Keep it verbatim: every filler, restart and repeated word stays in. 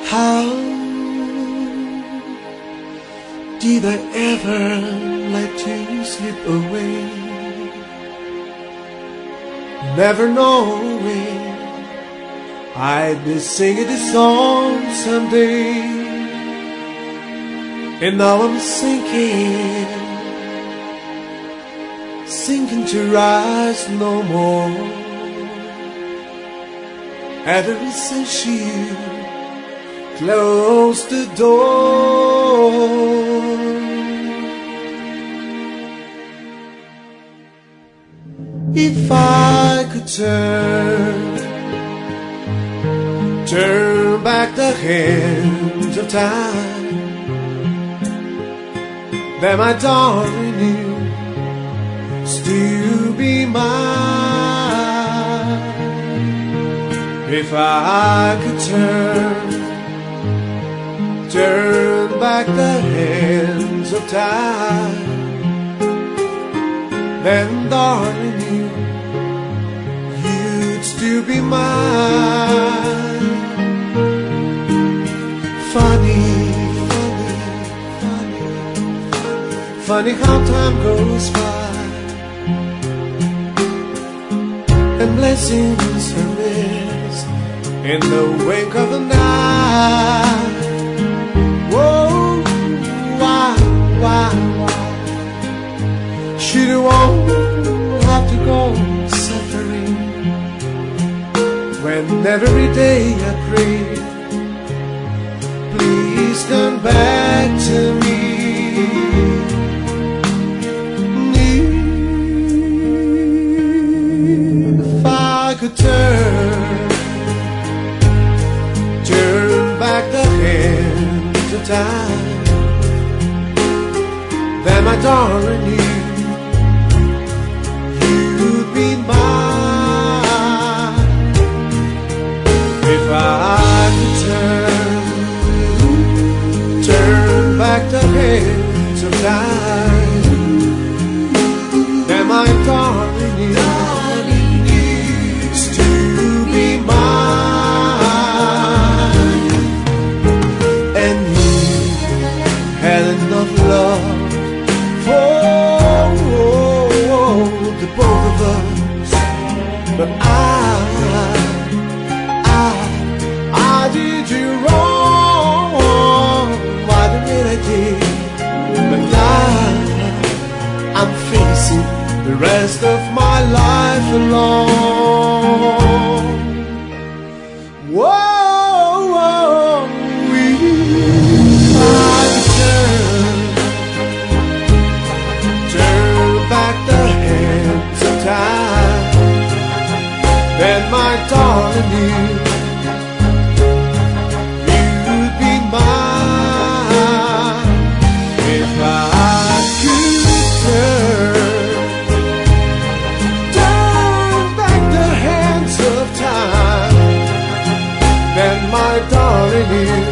How did I ever let you slip away, never knowing I'd be singing this song someday? And now I'm sinking, sinking to rise no more. Ever since you closed the door, if I could turn, turn back the hands of time, then my darling you still be mine. If I could turn, turn back the hands of time, then darling you, you'd still be mine. Funny, funny, funny, funny how time goes by, and blessings are missed in the wink of the night. Whoa, why, why, why should you won't have to go suffering, when every day I pray, please come back to me. If I could turn, turn back the hands of time, then my darling you, you'd be mine. If I could turn, turn back the hands of time, then my darling you, darling you still be mine. And you had enough love for the both of us, but I, I, I did you wrong. Why did I did? But now I'm facing the rest of my life alone. Whoa, whoa, if I could turn, turn back the hands of time, then my darling you, you'd be mine. If I could turn, turn back the hands of time, then my darling you,